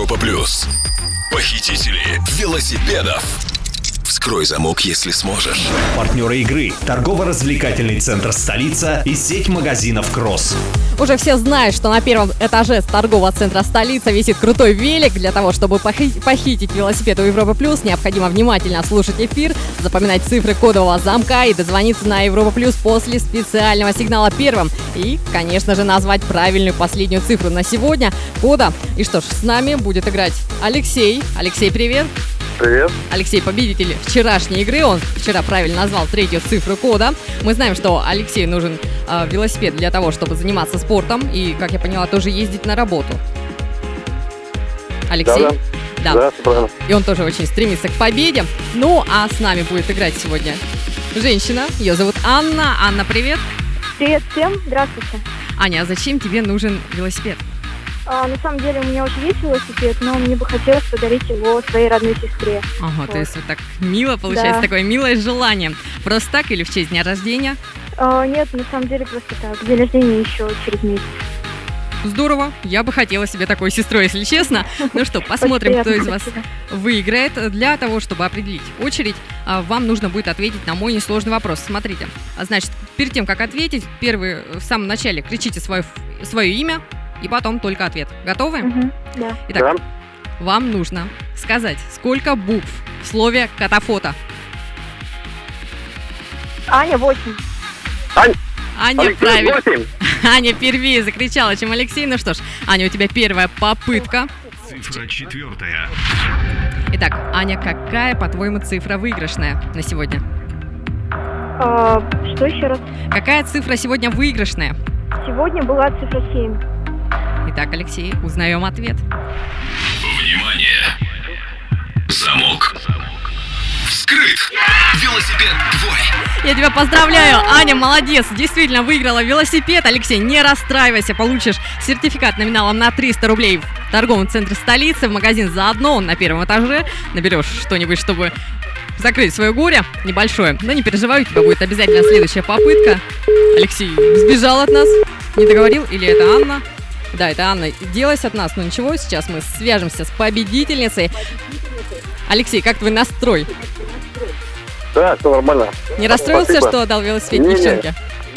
Европа Плюс. Похитители велосипедов. Вскрой замок, если сможешь. Партнеры игры – торгово-развлекательный центр «Столица» и сеть магазинов «Кросс». Уже все знают, что на первом этаже торгового центра «Столица» висит крутой велик. Для того, чтобы похитить велосипед у Европа Плюс, необходимо внимательно слушать эфир, запоминать цифры кодового замка и дозвониться на Европа Плюс после специального сигнала первым. И, конечно же, назвать правильную последнюю цифру на сегодня кода. И что ж, с нами будет играть Алексей. Алексей, привет! Привет. Алексей, победитель вчерашней игры. Он вчера правильно назвал третью цифру кода. Мы знаем, что Алексею нужен велосипед для того, чтобы заниматься спортом и, как я поняла, тоже ездить на работу. Алексей? Да, правильно. И он тоже очень стремится к победе. Ну, а с нами будет играть сегодня женщина. Ее зовут Анна. Анна, привет. Привет всем, здравствуйте. Аня, а зачем тебе нужен велосипед? На самом деле у меня уже есть велосипед, но мне бы хотелось подарить его своей родной сестре. Ага, Вот. то есть вот так мило получается, Да. такое милое желание. Просто так или в честь дня рождения? Нет, на самом деле просто так. День рождения еще через месяц. Здорово, я бы хотела себе такой сестрой, если честно. Ну что, посмотрим, Очень кто из приятно, вас спасибо. выиграет. Для того, чтобы определить очередь, вам нужно будет ответить на мой несложный вопрос. Смотрите, значит, перед тем, как ответить, в самом начале кричите свое имя, и потом только ответ. Готовы? Да. Итак, вам нужно сказать, сколько букв в слове «катафото». Аня, 8. Аня, Алексей, правильно. 8. Аня первее закричала, чем Алексей. Ну что ж, Аня, у тебя первая попытка. Цифра 4. Итак, Аня, какая, по-твоему, цифра выигрышная на сегодня? Что еще раз? Какая цифра сегодня выигрышная? Сегодня была цифра 7. Итак, Алексей, узнаем ответ. Внимание! Замок вскрыт. Велосипед твой. Я тебя поздравляю, Аня, молодец, действительно выиграла велосипед. Алексей, не расстраивайся, получишь сертификат номиналом на 300 рублей в торговом центре «Столицы», в магазин «Заодно», он на первом этаже. Наберешь что-нибудь, чтобы закрыть свое горе небольшое. Но не переживай, у тебя будет обязательно следующая попытка. Алексей сбежал от нас, не договорил, или это Анна? Да, это Анна делась от нас, но ничего, сейчас мы свяжемся с победительницей. Алексей, как твой настрой? Да, все нормально. Не расстроился, Спасибо. что отдал велосипед Не-не. девчонке?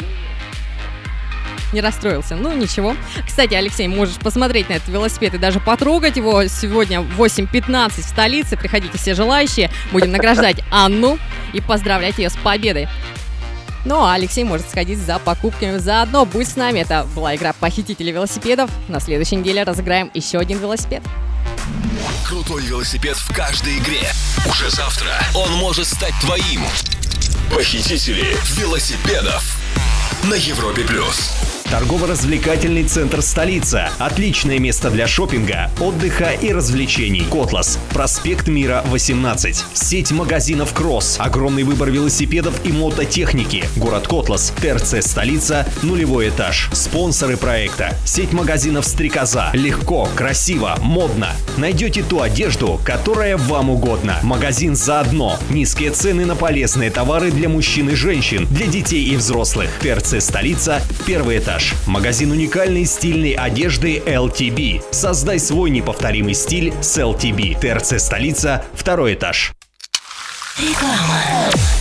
Не расстроился. Ну, ничего. Кстати, Алексей, можешь посмотреть на этот велосипед и даже потрогать его. Сегодня в 8:15 в «Столице». Приходите все желающие. Будем награждать Анну и поздравлять ее с победой. Ну, а Алексей может сходить за покупками заодно. Будь с нами. Это была игра «Похитители велосипедов». На следующей неделе разыграем еще один велосипед. Крутой велосипед в каждой игре. Уже завтра он может стать твоим. Похитители велосипедов на Европе Плюс. Торгово-развлекательный центр «Столица». Отличное место для шопинга, отдыха и развлечений. Котлас. Проспект Мира, 18. Сеть магазинов «Кросс». Огромный выбор велосипедов и мототехники. Город Котлас. ТРЦ «Столица». 0-й этаж. Спонсоры проекта. Сеть магазинов «Стрекоза». Легко, красиво, модно. Найдете ту одежду, которая вам угодно. Магазин «Заодно». Низкие цены на полезные товары для мужчин и женщин, для детей и взрослых. ТРЦ «Столица». 1-й этаж. Магазин уникальной стильной одежды LTB. Создай свой неповторимый стиль с LTB. ТРЦ «Столица», 2-й этаж. Реклама.